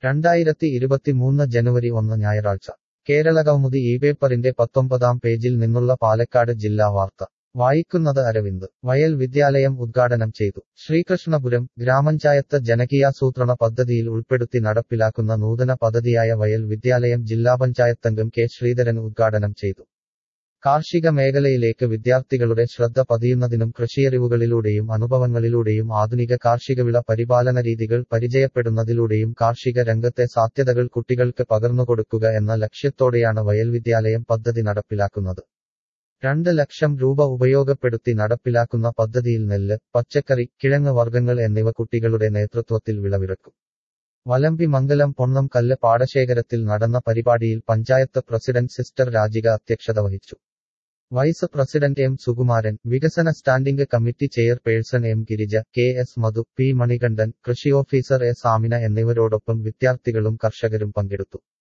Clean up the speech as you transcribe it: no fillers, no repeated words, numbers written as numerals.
2023 ജനുവരി 1 ഞായറാഴ്ച കേരളകൗമുദി ഈ പേപ്പറിന്റെ 19-ാം പേജിൽ നിന്നുള്ള പാലക്കാട് ജില്ലാ വാർത്ത വായിക്കുന്നത് അരവിന്ദ് വയൽ വിദ്യാലയം ഉദ്ഘാടനം ചെയ്തു ശ്രീകൃഷ്ണപുരം ഗ്രാമപഞ്ചായത്ത് ജനകീയാസൂത്രണ പദ്ധതിയിൽ ഉൾപ്പെടുത്തി നടപ്പിലാക്കുന്ന നൂതന പദ്ധതിയായ വയൽ വിദ്യാലയം ജില്ലാ പഞ്ചായത്തംഗം കെ ശ്രീധരൻ ഉദ്ഘാടനം ചെയ്തു കാർഷിക മേഖലയിലേക്ക് വിദ്യാർത്ഥികളുടെ ശ്രദ്ധ പതിയുന്നതിനും കൃഷിയറിവുകളിലൂടെയും അനുഭവങ്ങളിലൂടെയും ആധുനിക കാർഷികവിള പരിപാലന രീതികൾ പരിചയപ്പെടുന്നതിലൂടെയും കാർഷിക രംഗത്തെ സാധ്യതകൾ കുട്ടികൾക്ക് പകർന്നുകൊടുക്കുക എന്ന ലക്ഷ്യത്തോടെയാണ് വയൽ വിദ്യാലയം പദ്ധതി നടപ്പിലാക്കുന്നത് 2 ലക്ഷം രൂപ ഉപയോഗപ്പെടുത്തി നടപ്പിലാക്കുന്ന പദ്ധതിയിൽ നെല്ല് പച്ചക്കറി കിഴങ്ങ് വർഗ്ഗങ്ങൾ എന്നിവ കുട്ടികളുടെ നേതൃത്വത്തിൽ വിളവിറക്കും വലമ്പി മംഗലം പൊണ്ണം കല്ല് പാടശേഖരത്തിൽ നടന്ന പരിപാടിയിൽ പഞ്ചായത്ത് പ്രസിഡന്റ് സിസ്റ്റർ രാജിക അധ്യക്ഷത വഹിച്ചു വൈസ് പ്രസിഡന്റ് എം സുകുമാരൻ വികസന standing committee chairperson M Girija K S Madhu P Manikandan കൃഷി ഓഫീസർ എസ് ആമിന എന്നിവരോടൊപ്പം വിദ്യാർത്ഥികളും കർഷകരും പങ്കെടുത്തു